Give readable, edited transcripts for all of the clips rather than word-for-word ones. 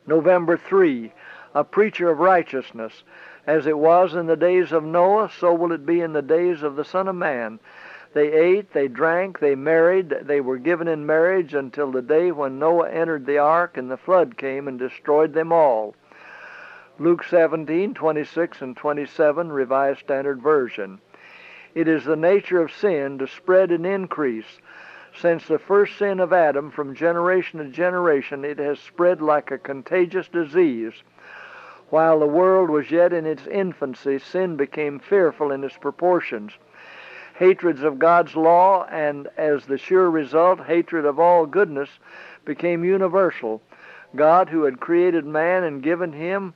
November 3, a preacher of righteousness. As it was in the days of Noah, so will it be in the days of the Son of Man. They ate, they drank, they married, they were given in marriage until the day when Noah entered the ark and the flood came and destroyed them all. Luke 17:26 and 27, Revised Standard Version. It is the nature of sin to spread and increase. Since the first sin of Adam, from generation to generation, it has spread like a contagious disease. While the world was yet in its infancy, sin became fearful in its proportions. Hatreds of God's law, and as the sure result, hatred of all goodness, became universal. God, who had created man and given him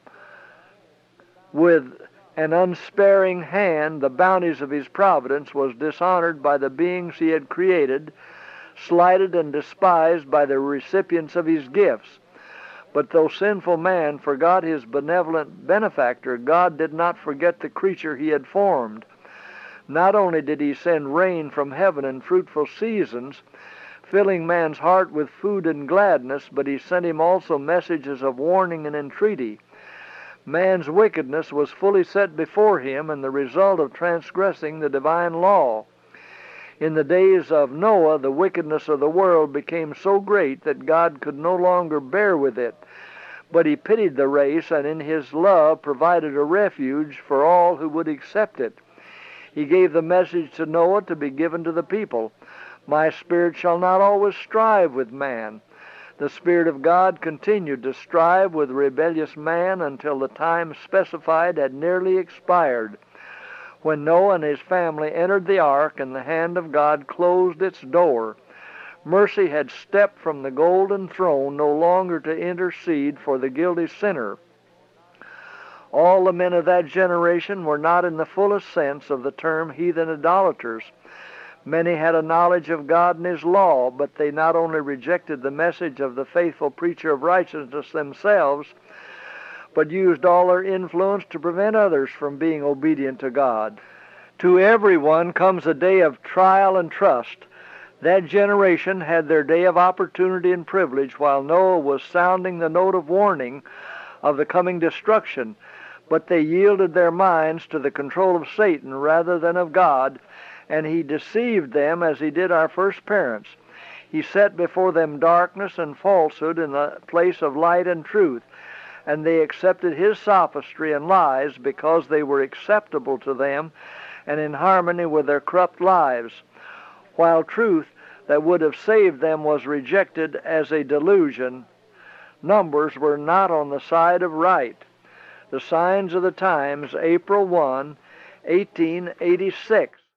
with an unsparing hand the bounties of his providence, was dishonored by the beings he had created, slighted and despised by the recipients of his gifts. But though sinful man forgot his benevolent benefactor, God did not forget the creature he had formed. Not only did he send rain from heaven and fruitful seasons, filling man's heart with food and gladness, but he sent him also messages of warning and entreaty. Man's wickedness was fully set before him, and the result of transgressing the divine law. In the days of Noah, the wickedness of the world became so great that God could no longer bear with it. But he pitied the race, and in his love provided a refuge for all who would accept it. He gave the message to Noah to be given to the people. My spirit shall not always strive with man. The Spirit of God continued to strive with rebellious man until the time specified had nearly expired. When Noah and his family entered the ark and the hand of God closed its door, mercy had stepped from the golden throne, no longer to intercede for the guilty sinner. All the men of that generation were not in the fullest sense of the term heathen idolaters. Many had a knowledge of God and His law, but they not only rejected the message of the faithful preacher of righteousness themselves, but used all their influence to prevent others from being obedient to God. To everyone comes a day of trial and trust. That generation had their day of opportunity and privilege while Noah was sounding the note of warning of the coming destruction, but they yielded their minds to the control of Satan rather than of God, and he deceived them as he did our first parents. He set before them darkness and falsehood in the place of light and truth, and they accepted his sophistry and lies because they were acceptable to them and in harmony with their corrupt lives, while truth that would have saved them was rejected as a delusion. Numbers were not on the side of right. The Signs of the Times, April 1, 1886.